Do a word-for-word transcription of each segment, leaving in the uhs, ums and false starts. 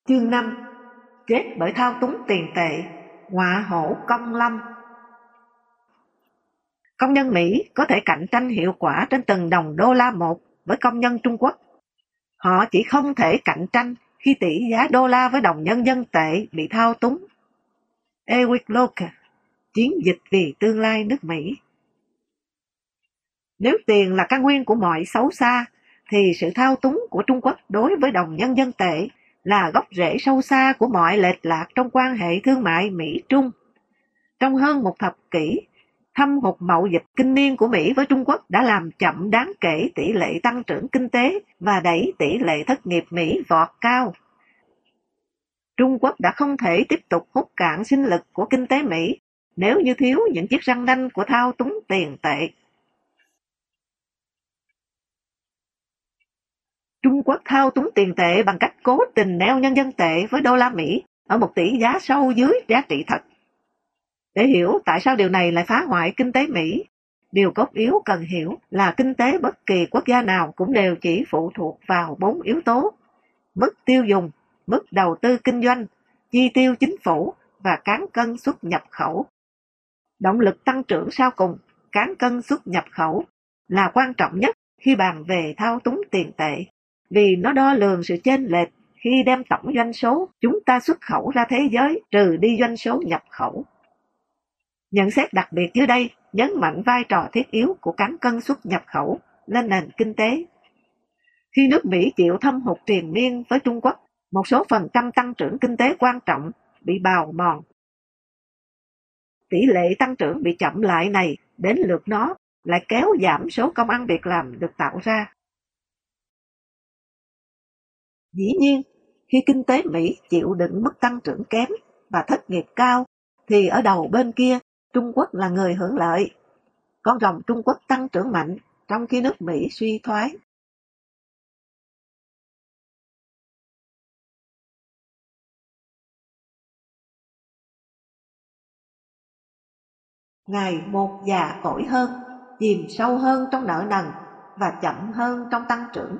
Chương năm. Chết bởi thao túng tiền tệ, họa hổ công lâm. Công nhân Mỹ có thể cạnh tranh hiệu quả trên từng đồng đô la một với công nhân Trung Quốc. Họ chỉ không thể cạnh tranh khi tỷ giá đô la với đồng nhân dân tệ bị thao túng. Ewick Locker, Chiến dịch vì tương lai nước Mỹ. Nếu tiền là căn nguyên của mọi xấu xa, thì sự thao túng của Trung Quốc đối với đồng nhân dân tệ là gốc rễ sâu xa của mọi lệch lạc trong quan hệ thương mại Mỹ-Trung. Trong hơn một thập kỷ, thâm hụt mậu dịch kinh niên của Mỹ với Trung Quốc đã làm chậm đáng kể tỷ lệ tăng trưởng kinh tế và đẩy tỷ lệ thất nghiệp Mỹ vọt cao. Trung Quốc đã không thể tiếp tục hút cạn sinh lực của kinh tế Mỹ nếu như thiếu những chiếc răng nanh của thao túng tiền tệ. Trung Quốc thao túng tiền tệ bằng cách cố tình neo nhân dân tệ với đô la Mỹ ở một tỷ giá sâu dưới giá trị thật. Để hiểu tại sao điều này lại phá hoại kinh tế Mỹ, điều cốt yếu cần hiểu là kinh tế bất kỳ quốc gia nào cũng đều chỉ phụ thuộc vào bốn yếu tố: mức tiêu dùng, mức đầu tư kinh doanh, chi tiêu chính phủ và cán cân xuất nhập khẩu. Động lực tăng trưởng sau cùng, cán cân xuất nhập khẩu, là quan trọng nhất khi bàn về thao túng tiền tệ, vì nó đo lường sự chênh lệch khi đem tổng doanh số chúng ta xuất khẩu ra thế giới trừ đi doanh số nhập khẩu. Nhận xét đặc biệt dưới đây nhấn mạnh vai trò thiết yếu của cán cân xuất nhập khẩu lên nền kinh tế. Khi nước Mỹ chịu thâm hụt triền miên với Trung Quốc, một số phần trăm tăng trưởng kinh tế quan trọng bị bào mòn. Tỷ lệ tăng trưởng bị chậm lại này đến lượt nó lại kéo giảm số công ăn việc làm được tạo ra. Dĩ nhiên, khi kinh tế Mỹ chịu đựng mức tăng trưởng kém và thất nghiệp cao, thì ở đầu bên kia, Trung Quốc là người hưởng lợi. Con rồng Trung Quốc tăng trưởng mạnh, trong khi nước Mỹ suy thoái. Ngày một già cỗi hơn, chìm sâu hơn trong nợ nần và chậm hơn trong tăng trưởng.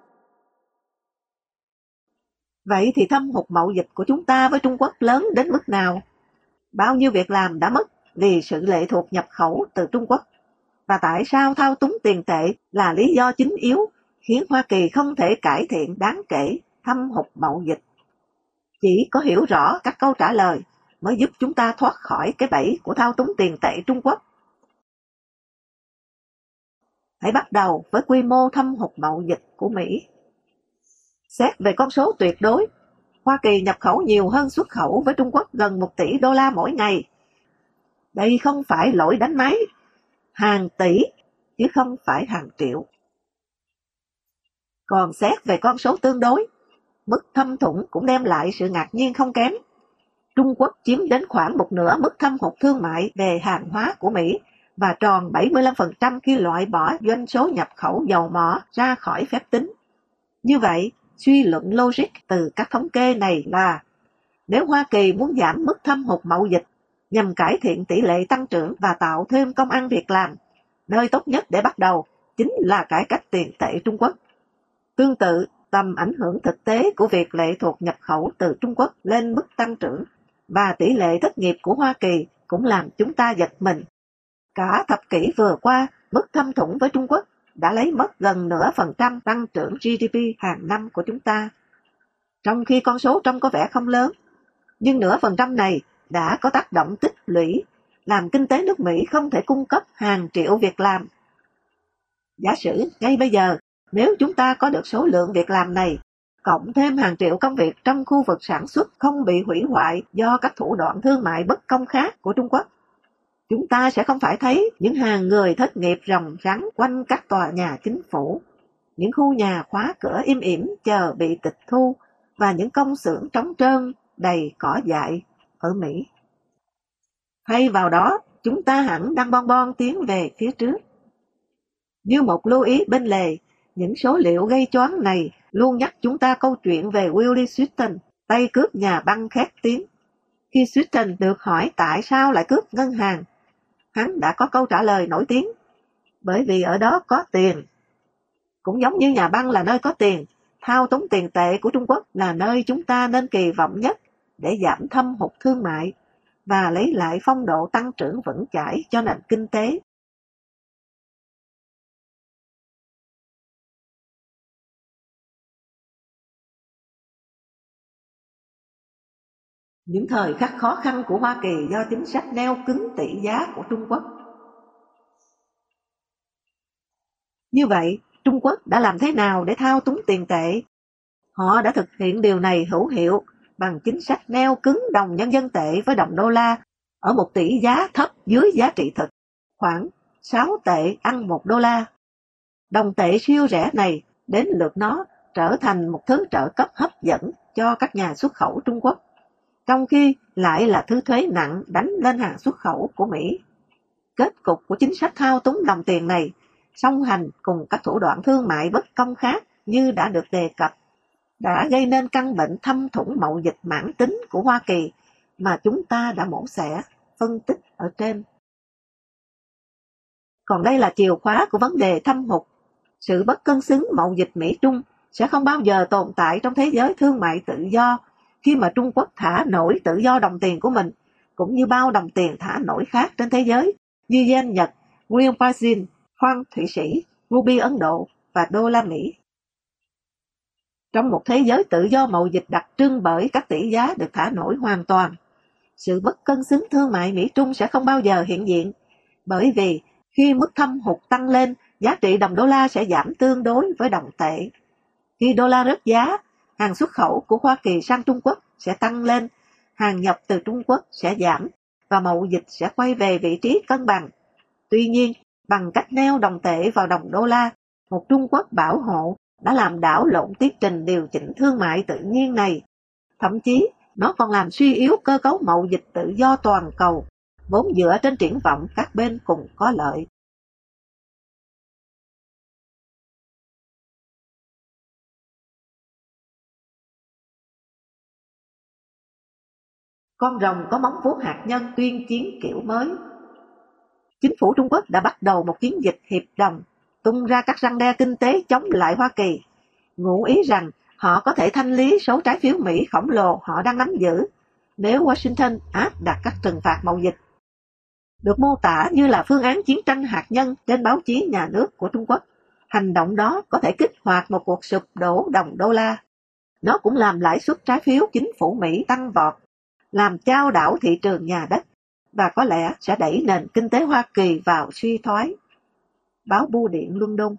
Vậy thì thâm hụt mậu dịch của chúng ta với Trung Quốc lớn đến mức nào? Bao nhiêu việc làm đã mất vì sự lệ thuộc nhập khẩu từ Trung Quốc? Và tại sao thao túng tiền tệ là lý do chính yếu khiến Hoa Kỳ không thể cải thiện đáng kể thâm hụt mậu dịch? Chỉ có hiểu rõ các câu trả lời mới giúp chúng ta thoát khỏi cái bẫy của thao túng tiền tệ Trung Quốc. Hãy bắt đầu với quy mô thâm hụt mậu dịch của Mỹ. Xét về con số tuyệt đối, Hoa Kỳ nhập khẩu nhiều hơn xuất khẩu với Trung Quốc gần một tỷ đô la mỗi ngày. Đây không phải lỗi đánh máy, hàng tỷ chứ không phải hàng triệu. Còn xét về con số tương đối, mức thâm thủng cũng đem lại sự ngạc nhiên không kém. Trung Quốc chiếm đến khoảng một nửa mức thâm hụt thương mại về hàng hóa của Mỹ và tròn bảy mươi lăm phần trăm khi loại bỏ doanh số nhập khẩu dầu mỏ ra khỏi phép tính. Như vậy, suy luận logic từ các thống kê này là nếu Hoa Kỳ muốn giảm mức thâm hụt mậu dịch nhằm cải thiện tỷ lệ tăng trưởng và tạo thêm công ăn việc làm, nơi tốt nhất để bắt đầu chính là cải cách tiền tệ Trung Quốc. Tương tự, tầm ảnh hưởng thực tế của việc lệ thuộc nhập khẩu từ Trung Quốc lên mức tăng trưởng và tỷ lệ thất nghiệp của Hoa Kỳ cũng làm chúng ta giật mình. Cả thập kỷ vừa qua, mức thâm thủng với Trung Quốc đã lấy mất gần nửa phần trăm tăng trưởng G D P hàng năm của chúng ta. Trong khi con số trông có vẻ không lớn, nhưng nửa phần trăm này đã có tác động tích lũy, làm kinh tế nước Mỹ không thể cung cấp hàng triệu việc làm. Giả sử ngay bây giờ, nếu chúng ta có được số lượng việc làm này, cộng thêm hàng triệu công việc trong khu vực sản xuất không bị hủy hoại do các thủ đoạn thương mại bất công khác của Trung Quốc, chúng ta sẽ không phải thấy những hàng người thất nghiệp ròng rắn quanh các tòa nhà chính phủ, những khu nhà khóa cửa im ỉm chờ bị tịch thu và những công xưởng trống trơn đầy cỏ dại ở Mỹ. Thay vào đó, chúng ta hẳn đang bon bon tiến về phía trước. Như một lưu ý bên lề, những số liệu gây choáng này luôn nhắc chúng ta câu chuyện về Willie Swinton, tay cướp nhà băng khét tiếng. Khi Swinton được hỏi tại sao lại cướp ngân hàng, hắn đã có câu trả lời nổi tiếng: bởi vì ở đó có tiền. Cũng giống như nhà băng là nơi có tiền, thao túng tiền tệ của Trung Quốc là nơi chúng ta nên kỳ vọng nhất để giảm thâm hụt thương mại và lấy lại phong độ tăng trưởng vững chãi cho nền kinh tế. Những thời khắc khó khăn của Hoa Kỳ do chính sách neo cứng tỷ giá của Trung Quốc. Như vậy, Trung Quốc đã làm thế nào để thao túng tiền tệ? Họ đã thực hiện điều này hữu hiệu bằng chính sách neo cứng đồng nhân dân tệ với đồng đô la ở một tỷ giá thấp dưới giá trị thực, khoảng sáu tệ ăn một đô la. Đồng tệ siêu rẻ này đến lượt nó trở thành một thứ trợ cấp hấp dẫn cho các nhà xuất khẩu Trung Quốc, trong khi lại là thứ thuế nặng đánh lên hàng xuất khẩu của Mỹ. Kết cục của chính sách thao túng đồng tiền này, song hành cùng các thủ đoạn thương mại bất công khác như đã được đề cập, đã gây nên căn bệnh thâm thủng mậu dịch mãn tính của Hoa Kỳ mà chúng ta đã mổ xẻ, phân tích ở trên. Còn đây là chìa khóa của vấn đề thâm hụt. Sự bất cân xứng mậu dịch Mỹ-Trung sẽ không bao giờ tồn tại trong thế giới thương mại tự do khi mà Trung Quốc thả nổi tự do đồng tiền của mình, cũng như bao đồng tiền thả nổi khác trên thế giới như yen Nhật, won Brazil, franc Thụy Sĩ, ruby Ấn Độ và đô la Mỹ. Trong một thế giới tự do mậu dịch đặc trưng bởi các tỷ giá được thả nổi hoàn toàn, sự bất cân xứng thương mại Mỹ-Trung sẽ không bao giờ hiện diện, bởi vì khi mức thâm hụt tăng lên, giá trị đồng đô la sẽ giảm tương đối với đồng tệ. Khi đô la rớt giá, hàng xuất khẩu của Hoa Kỳ sang Trung Quốc sẽ tăng lên, hàng nhập từ Trung Quốc sẽ giảm và mậu dịch sẽ quay về vị trí cân bằng. Tuy nhiên, bằng cách neo đồng tệ vào đồng đô la, một Trung Quốc bảo hộ đã làm đảo lộn tiến trình điều chỉnh thương mại tự nhiên này. Thậm chí, nó còn làm suy yếu cơ cấu mậu dịch tự do toàn cầu, vốn dựa trên triển vọng các bên cùng có lợi. Con rồng có móng vuốt hạt nhân tuyên chiến kiểu mới. Chính phủ Trung Quốc đã bắt đầu một chiến dịch hiệp đồng, tung ra các răn đe kinh tế chống lại Hoa Kỳ, ngụ ý rằng họ có thể thanh lý số trái phiếu Mỹ khổng lồ họ đang nắm giữ nếu Washington áp đặt các trừng phạt mậu dịch. Được mô tả như là phương án chiến tranh hạt nhân trên báo chí nhà nước của Trung Quốc, hành động đó có thể kích hoạt một cuộc sụp đổ đồng đô la. Nó cũng làm lãi suất trái phiếu chính phủ Mỹ tăng vọt, làm chao đảo thị trường nhà đất và có lẽ sẽ đẩy nền kinh tế Hoa Kỳ vào suy thoái. Báo Bưu điện London.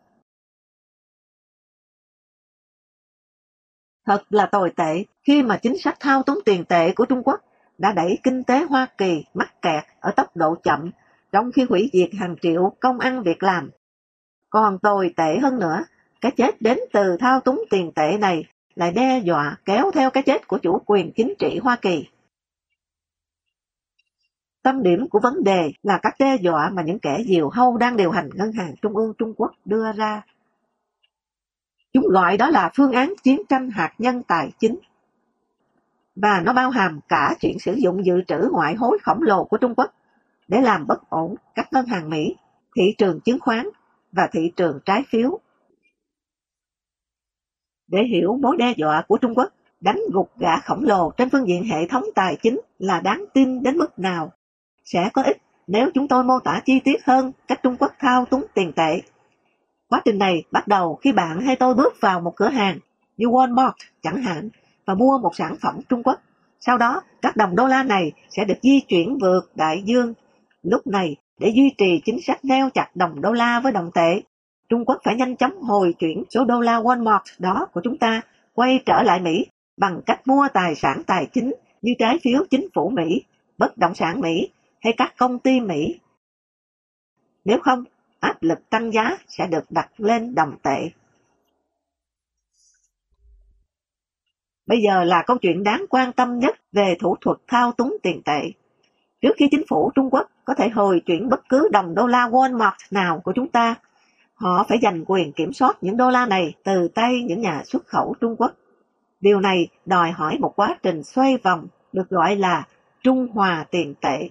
Thật là tồi tệ khi mà chính sách thao túng tiền tệ của Trung Quốc đã đẩy kinh tế Hoa Kỳ mắc kẹt ở tốc độ chậm, trong khi hủy diệt hàng triệu công ăn việc làm. Còn tồi tệ hơn nữa, cái chết đến từ thao túng tiền tệ này lại đe dọa kéo theo cái chết của chủ quyền chính trị Hoa Kỳ. Tâm điểm của vấn đề là các đe dọa mà những kẻ diều hâu đang điều hành Ngân hàng Trung ương Trung Quốc đưa ra. Chúng gọi đó là phương án chiến tranh hạt nhân tài chính. Và nó bao hàm cả chuyện sử dụng dự trữ ngoại hối khổng lồ của Trung Quốc để làm bất ổn các ngân hàng Mỹ, thị trường chứng khoán và thị trường trái phiếu. Để hiểu mối đe dọa của Trung Quốc đánh gục gã khổng lồ trên phương diện hệ thống tài chính là đáng tin đến mức nào, sẽ có ích nếu chúng tôi mô tả chi tiết hơn cách Trung Quốc thao túng tiền tệ. Quá trình này bắt đầu khi bạn hay tôi bước vào một cửa hàng như Walmart chẳng hạn và mua một sản phẩm Trung Quốc. Sau đó, các đồng đô la này sẽ được di chuyển vượt đại dương. Lúc này, để duy trì chính sách neo chặt đồng đô la với đồng tệ, Trung Quốc phải nhanh chóng hồi chuyển số đô la Walmart đó của chúng ta quay trở lại Mỹ bằng cách mua tài sản tài chính như trái phiếu chính phủ Mỹ, bất động sản Mỹ hay các công ty Mỹ. Nếu không, áp lực tăng giá sẽ được đặt lên đồng tệ. Bây giờ là câu chuyện đáng quan tâm nhất về thủ thuật thao túng tiền tệ. Trước khi chính phủ Trung Quốc có thể hồi chuyển bất cứ đồng đô la Walmart nào của chúng ta, họ phải giành quyền kiểm soát những đô la này từ tay những nhà xuất khẩu Trung Quốc. Điều này đòi hỏi một quá trình xoay vòng được gọi là trung hòa tiền tệ.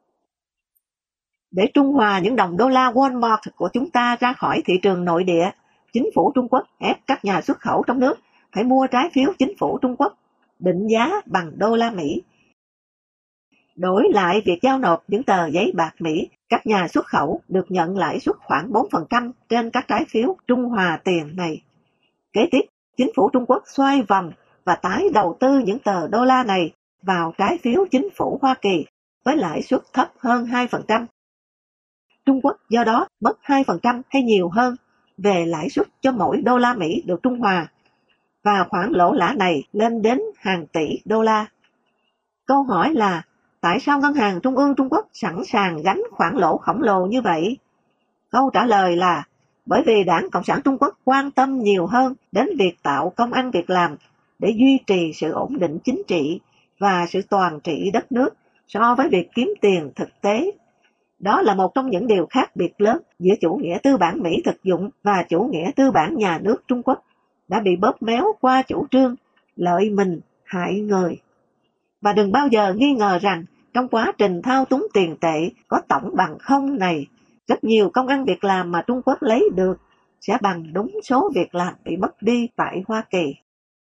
Để trung hòa những đồng đô la Walmart của chúng ta ra khỏi thị trường nội địa, chính phủ Trung Quốc ép các nhà xuất khẩu trong nước phải mua trái phiếu chính phủ Trung Quốc, định giá bằng đô la Mỹ. Đổi lại việc giao nộp những tờ giấy bạc Mỹ, các nhà xuất khẩu được nhận lãi suất khoảng bốn phần trăm trên các trái phiếu Trung Hòa tiền này. Kế tiếp, chính phủ Trung Quốc xoay vòng và tái đầu tư những tờ đô la này vào trái phiếu chính phủ Hoa Kỳ với lãi suất thấp hơn hai phần trăm. Trung Quốc do đó mất hai phần trăm hay nhiều hơn về lãi suất cho mỗi đô la Mỹ được trung hòa, và khoản lỗ lã này lên đến hàng tỷ đô la. Câu hỏi là, tại sao Ngân hàng Trung ương Trung Quốc sẵn sàng gánh khoản lỗ khổng lồ như vậy? Câu trả lời là, bởi vì Đảng Cộng sản Trung Quốc quan tâm nhiều hơn đến việc tạo công ăn việc làm để duy trì sự ổn định chính trị và sự toàn trị đất nước so với việc kiếm tiền thực tế. Đó là một trong những điều khác biệt lớn giữa chủ nghĩa tư bản Mỹ thực dụng và chủ nghĩa tư bản nhà nước Trung Quốc, đã bị bóp méo qua chủ trương lợi mình hại người. Và đừng bao giờ nghi ngờ rằng trong quá trình thao túng tiền tệ có tổng bằng không này, rất nhiều công ăn việc làm mà Trung Quốc lấy được sẽ bằng đúng số việc làm bị mất đi tại Hoa Kỳ.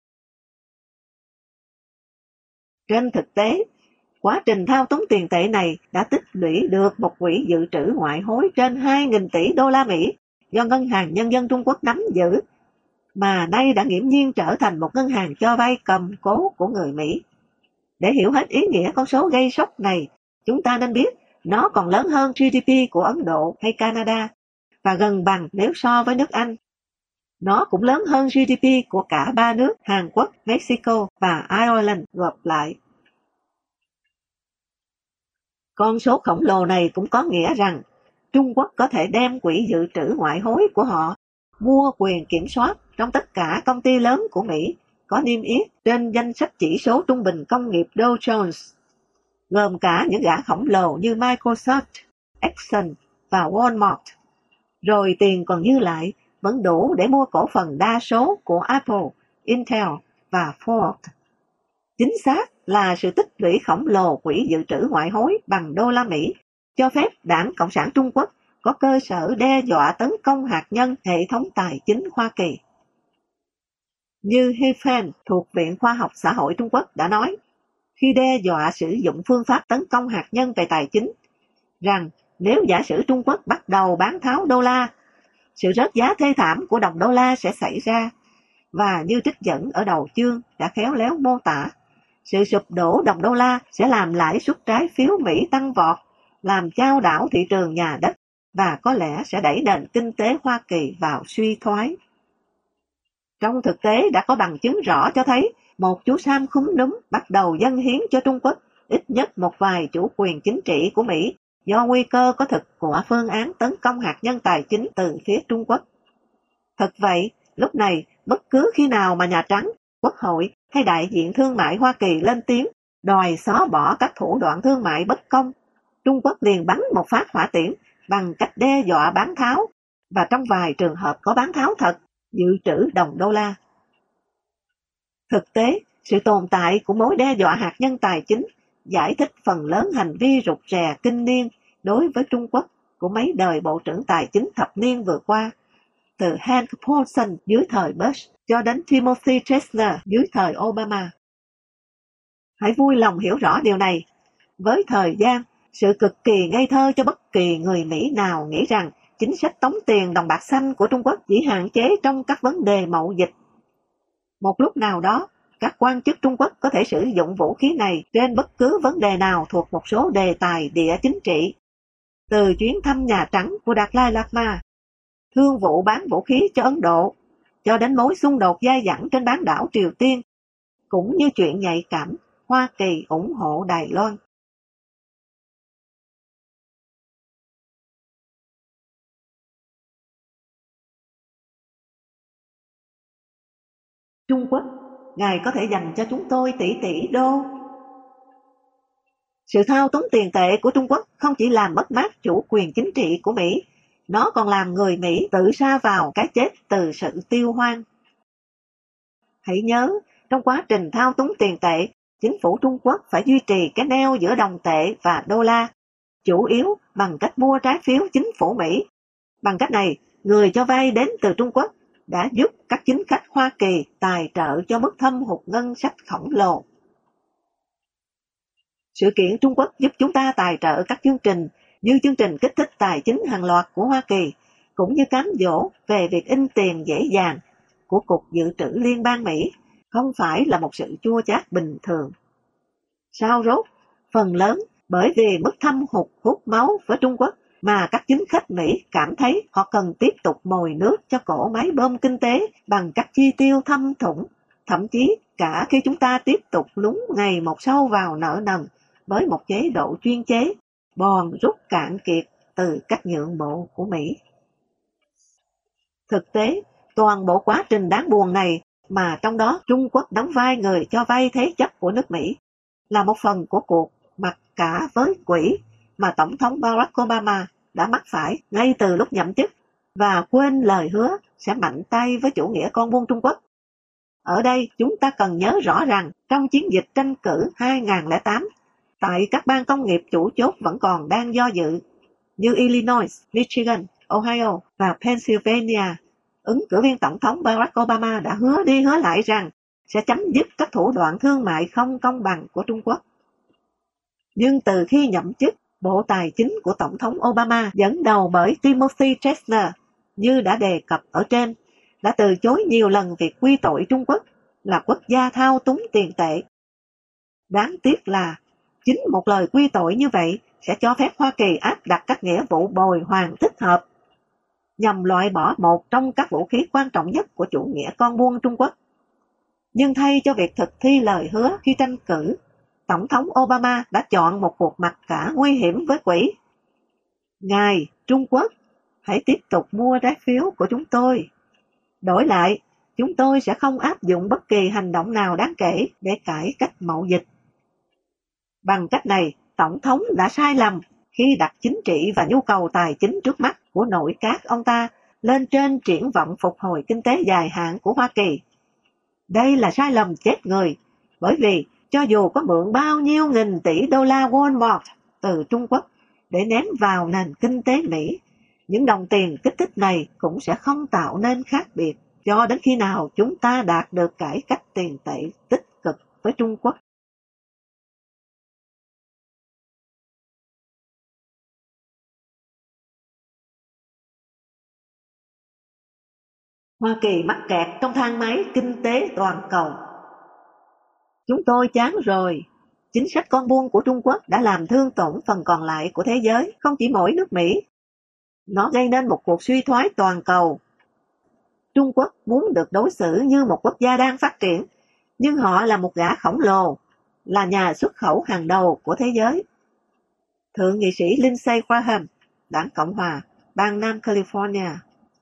Trên thực tế, quá trình thao túng tiền tệ này đã tích lũy được một quỹ dự trữ ngoại hối trên hai nghìn tỷ đô la Mỹ do Ngân hàng Nhân dân Trung Quốc nắm giữ, mà nay đã nghiễm nhiên trở thành một ngân hàng cho vay cầm cố của người Mỹ. Để hiểu hết ý nghĩa con số gây sốc này, chúng ta nên biết nó còn lớn hơn giê đê pê của Ấn Độ hay Canada, và gần bằng nếu so với nước Anh. Nó cũng lớn hơn giê đê pê của cả ba nước Hàn Quốc, Mexico và Ireland gộp lại. Con số khổng lồ này cũng có nghĩa rằng Trung Quốc có thể đem quỹ dự trữ ngoại hối của họ mua quyền kiểm soát trong tất cả công ty lớn của Mỹ có niêm yết trên danh sách chỉ số trung bình công nghiệp Dow Jones, gồm cả những gã khổng lồ như Microsoft, Exxon và Walmart. Rồi tiền còn dư lại vẫn đủ để mua cổ phần đa số của Apple, Intel và Ford. Chính xác là sự tích lũy khổng lồ quỹ dự trữ ngoại hối bằng đô la Mỹ cho phép Đảng Cộng sản Trung Quốc có cơ sở đe dọa tấn công hạt nhân hệ thống tài chính Hoa Kỳ. Như He Fan thuộc Viện Khoa học Xã hội Trung Quốc đã nói, khi đe dọa sử dụng phương pháp tấn công hạt nhân về tài chính, rằng nếu giả sử Trung Quốc bắt đầu bán tháo đô la, sự rớt giá thê thảm của đồng đô la sẽ xảy ra, và như trích dẫn ở đầu chương đã khéo léo mô tả, sự sụp đổ đồng đô la sẽ làm lãi suất trái phiếu Mỹ tăng vọt, làm chao đảo thị trường nhà đất, và có lẽ sẽ đẩy nền kinh tế Hoa Kỳ vào suy thoái. Trong thực tế đã có bằng chứng rõ cho thấy một chú Sam khúm núm bắt đầu dâng hiến cho Trung Quốc ít nhất một vài chủ quyền chính trị của Mỹ do nguy cơ có thực của phương án tấn công hạt nhân tài chính từ phía Trung Quốc. Thật vậy, lúc này bất cứ khi nào mà Nhà Trắng, Quốc hội hay đại diện thương mại Hoa Kỳ lên tiếng đòi xóa bỏ các thủ đoạn thương mại bất công, Trung Quốc liền bắn một phát hỏa tiễn bằng cách đe dọa bán tháo, và trong vài trường hợp có bán tháo thật, dự trữ đồng đô la. Thực tế, sự tồn tại của mối đe dọa hạt nhân tài chính giải thích phần lớn hành vi rụt rè kinh niên đối với Trung Quốc của mấy đời Bộ trưởng Tài chính thập niên vừa qua, từ Hank Paulson dưới thời Bush cho đến Timothy Geithner dưới thời Obama. Hãy vui lòng hiểu rõ điều này. Với thời gian, sự cực kỳ ngây thơ cho bất kỳ người Mỹ nào nghĩ rằng chính sách tống tiền đồng bạc xanh của Trung Quốc chỉ hạn chế trong các vấn đề mậu dịch. Một lúc nào đó, các quan chức Trung Quốc có thể sử dụng vũ khí này trên bất cứ vấn đề nào thuộc một số đề tài địa chính trị. Từ chuyến thăm Nhà Trắng của Đạt Lai Lạt Ma, thương vụ bán vũ khí cho Ấn Độ, cho đến mối xung đột dai dẳng trên bán đảo Triều Tiên, cũng như chuyện nhạy cảm Hoa Kỳ ủng hộ Đài Loan. Trung Quốc, Ngài có thể dành cho chúng tôi tỷ tỷ đô. Sự thao túng tiền tệ của Trung Quốc không chỉ làm mất mát chủ quyền chính trị của Mỹ, nó còn làm người Mỹ tự sa vào cái chết từ sự tiêu hoang. Hãy nhớ, trong quá trình thao túng tiền tệ, chính phủ Trung Quốc phải duy trì cái neo giữa đồng tệ và đô la, chủ yếu bằng cách mua trái phiếu chính phủ Mỹ. Bằng cách này, người cho vay đến từ Trung Quốc đã giúp các chính khách Hoa Kỳ tài trợ cho mức thâm hụt ngân sách khổng lồ. Sự kiện Trung Quốc giúp chúng ta tài trợ các chương trình như chương trình kích thích tài chính hàng loạt của Hoa Kỳ, cũng như cám dỗ về việc in tiền dễ dàng của Cục Dự trữ Liên bang Mỹ, không phải là một sự chua chát bình thường. Sao rốt, phần lớn bởi vì mức thâm hụt hút máu với Trung Quốc mà các chính khách Mỹ cảm thấy họ cần tiếp tục mồi nước cho cỗ máy bơm kinh tế bằng các chi tiêu thâm thủng, thậm chí cả khi chúng ta tiếp tục lún ngày một sâu vào nợ nần với một chế độ chuyên chế, bòn rút cạn kiệt từ cách nhượng bộ của Mỹ. Thực tế, toàn bộ quá trình đáng buồn này mà trong đó Trung Quốc đóng vai người cho vay thế chấp của nước Mỹ là một phần của cuộc mặc cả với quỹ mà Tổng thống Barack Obama đã mắc phải ngay từ lúc nhậm chức và quên lời hứa sẽ mạnh tay với chủ nghĩa con buôn Trung Quốc. Ở đây chúng ta cần nhớ rõ rằng trong chiến dịch tranh cử hai nghìn lẻ tám, tại các bang công nghiệp chủ chốt vẫn còn đang do dự như Illinois, Michigan, Ohio và Pennsylvania, ứng cử viên Tổng thống Barack Obama đã hứa đi hứa lại rằng sẽ chấm dứt các thủ đoạn thương mại không công bằng của Trung Quốc. Nhưng từ khi nhậm chức, Bộ Tài chính của Tổng thống Obama dẫn đầu bởi Timothy Chesner, như đã đề cập ở trên, đã từ chối nhiều lần việc quy tội Trung Quốc là quốc gia thao túng tiền tệ. Đáng tiếc là chính một lời quy tội như vậy sẽ cho phép Hoa Kỳ áp đặt các nghĩa vụ bồi hoàn thích hợp nhằm loại bỏ một trong các vũ khí quan trọng nhất của chủ nghĩa con buôn Trung Quốc. Nhưng thay cho việc thực thi lời hứa khi tranh cử, Tổng thống Obama đã chọn một cuộc mặc cả nguy hiểm với quỹ. Ngài, Trung Quốc, hãy tiếp tục mua trái phiếu của chúng tôi. Đổi lại, chúng tôi sẽ không áp dụng bất kỳ hành động nào đáng kể để cải cách mậu dịch. Bằng cách này, Tổng thống đã sai lầm khi đặt chính trị và nhu cầu tài chính trước mắt của nội các ông ta lên trên triển vọng phục hồi kinh tế dài hạn của Hoa Kỳ. Đây là sai lầm chết người, bởi vì cho dù có mượn bao nhiêu nghìn tỷ đô la Walmart từ Trung Quốc để ném vào nền kinh tế Mỹ, những đồng tiền kích thích này cũng sẽ không tạo nên khác biệt cho đến khi nào chúng ta đạt được cải cách tiền tệ tích cực với Trung Quốc. Hoa Kỳ mắc kẹt trong thang máy kinh tế toàn cầu. Chúng tôi chán rồi. Chính sách con buôn của Trung Quốc đã làm thương tổn phần còn lại của thế giới, không chỉ mỗi nước Mỹ. Nó gây nên một cuộc suy thoái toàn cầu. Trung Quốc muốn được đối xử như một quốc gia đang phát triển, nhưng họ là một gã khổng lồ, là nhà xuất khẩu hàng đầu của thế giới. Thượng nghị sĩ Lindsey Graham, Đảng Cộng hòa, bang Nam California.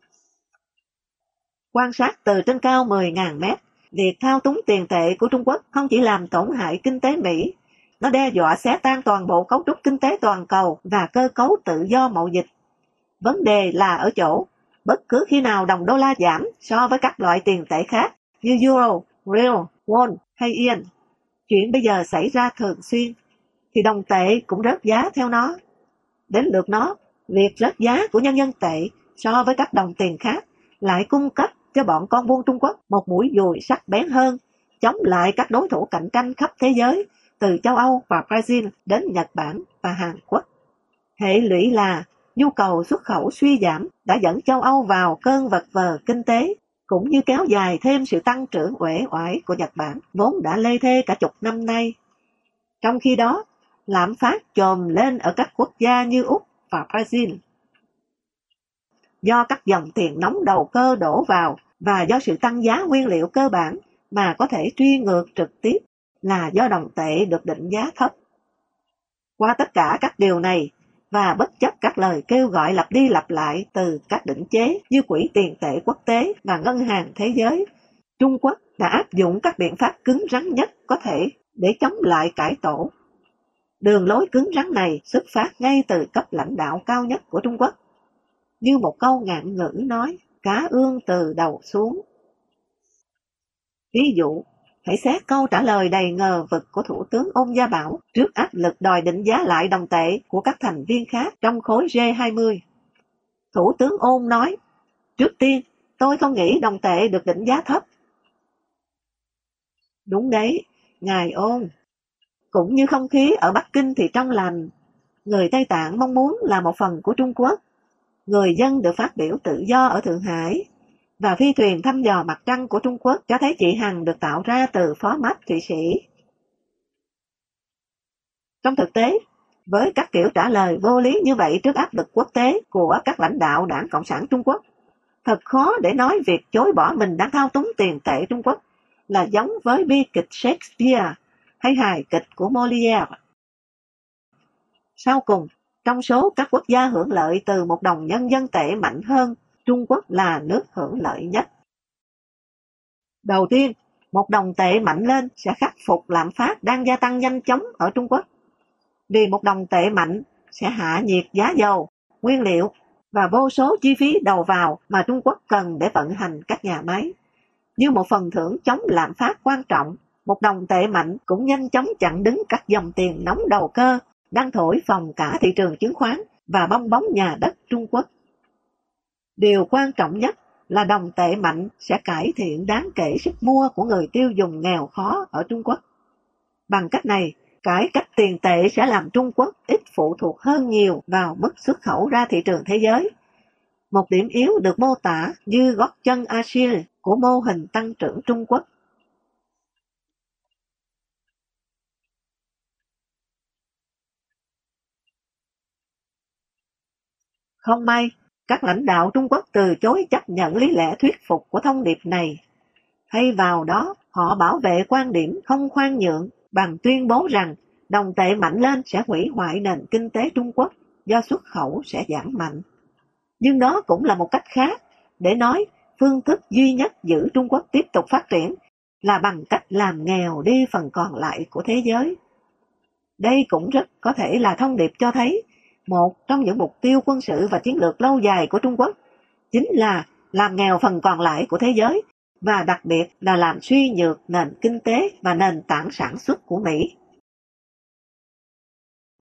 Quan sát từ trên cao mười nghìn mét, việc thao túng tiền tệ của Trung Quốc không chỉ làm tổn hại kinh tế Mỹ, nó đe dọa xé tan toàn bộ cấu trúc kinh tế toàn cầu và cơ cấu tự do mậu dịch. Vấn đề là ở chỗ, bất cứ khi nào đồng đô la giảm so với các loại tiền tệ khác như Euro, Real, Won hay Yen, chuyện bây giờ xảy ra thường xuyên, thì đồng tệ cũng rớt giá theo nó. Đến lượt nó, việc rớt giá của nhân dân tệ so với các đồng tiền khác lại cung cấp cho bọn con buôn Trung Quốc một mũi dùi sắc bén hơn, chống lại các đối thủ cạnh tranh khắp thế giới, từ châu Âu và Brazil đến Nhật Bản và Hàn Quốc. Hệ lụy là nhu cầu xuất khẩu suy giảm đã dẫn châu Âu vào cơn vật vờ kinh tế, cũng như kéo dài thêm sự tăng trưởng uể oải của Nhật Bản, vốn đã lê thê cả chục năm nay. Trong khi đó, lạm phát chồm lên ở các quốc gia như Úc và Brazil. Do các dòng tiền nóng đầu cơ đổ vào và do sự tăng giá nguyên liệu cơ bản mà có thể truy ngược trực tiếp là do đồng tệ được định giá thấp. Qua tất cả các điều này, và bất chấp các lời kêu gọi lặp đi lặp lại từ các định chế như Quỹ tiền tệ quốc tế và Ngân hàng Thế giới, Trung Quốc đã áp dụng các biện pháp cứng rắn nhất có thể để chống lại cải tổ. Đường lối cứng rắn này xuất phát ngay từ cấp lãnh đạo cao nhất của Trung Quốc. Như một câu ngạn ngữ nói, cá ương từ đầu xuống. Ví dụ, hãy xét câu trả lời đầy ngờ vực của Thủ tướng Ôn Gia Bảo trước áp lực đòi định giá lại đồng tệ của các thành viên khác trong khối G hai mươi. Thủ tướng Ôn nói, trước tiên, tôi không nghĩ đồng tệ được định giá thấp. Đúng đấy, ngài Ôn. Cũng như không khí ở Bắc Kinh thì trong lành, người Tây Tạng mong muốn là một phần của Trung Quốc. Người dân được phát biểu tự do ở Thượng Hải, và phi thuyền thăm dò mặt trăng của Trung Quốc cho thấy chị Hằng được tạo ra từ format Thụy Sĩ. Trong thực tế, với các kiểu trả lời vô lý như vậy trước áp lực quốc tế của các lãnh đạo Đảng Cộng sản Trung Quốc, thật khó để nói việc chối bỏ mình đang thao túng tiền tệ Trung Quốc là giống với bi kịch Shakespeare hay hài kịch của Molière. Sau cùng, trong số các quốc gia hưởng lợi từ một đồng nhân dân tệ mạnh hơn, Trung Quốc là nước hưởng lợi nhất. Đầu tiên, một đồng tệ mạnh lên sẽ khắc phục lạm phát đang gia tăng nhanh chóng ở Trung Quốc. Vì một đồng tệ mạnh sẽ hạ nhiệt giá dầu, nguyên liệu và vô số chi phí đầu vào mà Trung Quốc cần để vận hành các nhà máy. Như một phần thưởng chống lạm phát quan trọng, một đồng tệ mạnh cũng nhanh chóng chặn đứng các dòng tiền nóng đầu cơ đang thổi phồng cả thị trường chứng khoán và bong bóng nhà đất Trung Quốc. Điều quan trọng nhất là đồng tệ mạnh sẽ cải thiện đáng kể sức mua của người tiêu dùng nghèo khó ở Trung Quốc. Bằng cách này, cải cách tiền tệ sẽ làm Trung Quốc ít phụ thuộc hơn nhiều vào mức xuất khẩu ra thị trường thế giới. Một điểm yếu được mô tả như gót chân Achilles của mô hình tăng trưởng Trung Quốc. Không may, các lãnh đạo Trung Quốc từ chối chấp nhận lý lẽ thuyết phục của thông điệp này. Thay vào đó, họ bảo vệ quan điểm không khoan nhượng bằng tuyên bố rằng đồng tệ mạnh lên sẽ hủy hoại nền kinh tế Trung Quốc do xuất khẩu sẽ giảm mạnh. Nhưng đó cũng là một cách khác để nói phương thức duy nhất giữ Trung Quốc tiếp tục phát triển là bằng cách làm nghèo đi phần còn lại của thế giới. Đây cũng rất có thể là thông điệp cho thấy một trong những mục tiêu quân sự và chiến lược lâu dài của Trung Quốc chính là làm nghèo phần còn lại của thế giới và đặc biệt là làm suy nhược nền kinh tế và nền tảng sản xuất của Mỹ.